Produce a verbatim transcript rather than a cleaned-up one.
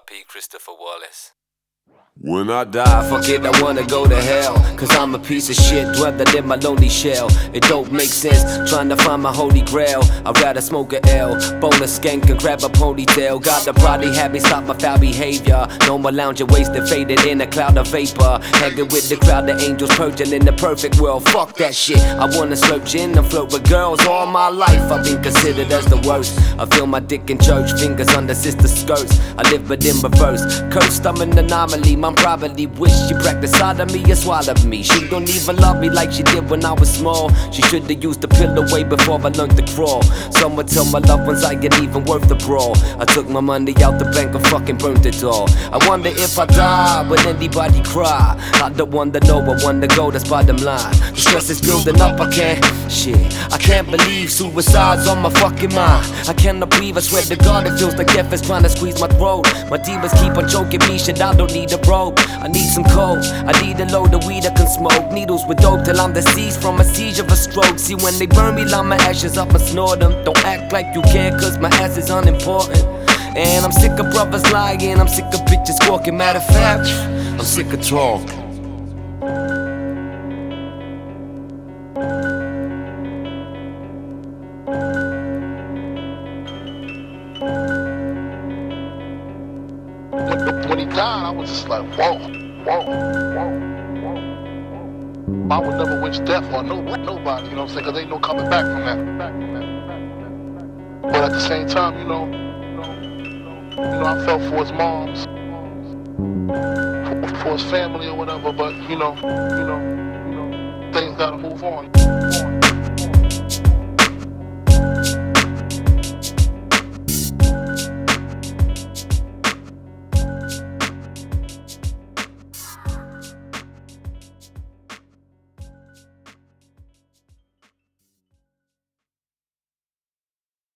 P Christopher Wallace. When I die, fuck it, I wanna go to hell. Cause I'm a piece of shit, dwelling in my lonely shell. It don't make sense, trying to find my holy grail. I'd rather smoke a L, bone a skank and grab a ponytail. Got the body habit, stop my foul behavior. No more lounging, wasted, faded in a cloud of vapor. Hanging with the crowd of angels, purging in the perfect world. Fuck that shit, I wanna slurp gin and float with girls. All my life I've been considered as the worst. I feel my dick in church, fingers under sister skirts. I live but in reverse, cursed, I'm an anomaly. Mom probably wish she practiced sodomy and swallowed me. She don't even love me like she did when I was small. She should've used the pillow way before I learned to crawl. Someone tell my loved ones I ain't even worth the brawl. I took my money out the bank and fucking burnt it all. I wonder if I die, will anybody cry? I don't wanna know, I wanna go, that's bottom line. The stress is building up, I can't, shit I can't believe suicide's on my fucking mind. I cannot breathe, I swear to God it feels like death is trying to squeeze my throat. My demons keep on choking me, shit I don't need a rope. I need some coke, I need a load of weed I can smoke. Needles with dope till I'm deceased from a siege of a stroke. See when they burn me, line my ashes up and snort them. Don't act like you care cause my ass is unimportant. And I'm sick of brothers lying, I'm sick of bitches squawking. Matter of fact, I'm sick of talk. When he died, I was just like, whoa, whoa, whoa, whoa. I would never wish death on no, nobody, you know what I'm saying? Cause ain't no coming back from that. But at the same time, you know, you know, I felt for his moms, for, for his family or whatever. But you know, you know, you know, things gotta move on.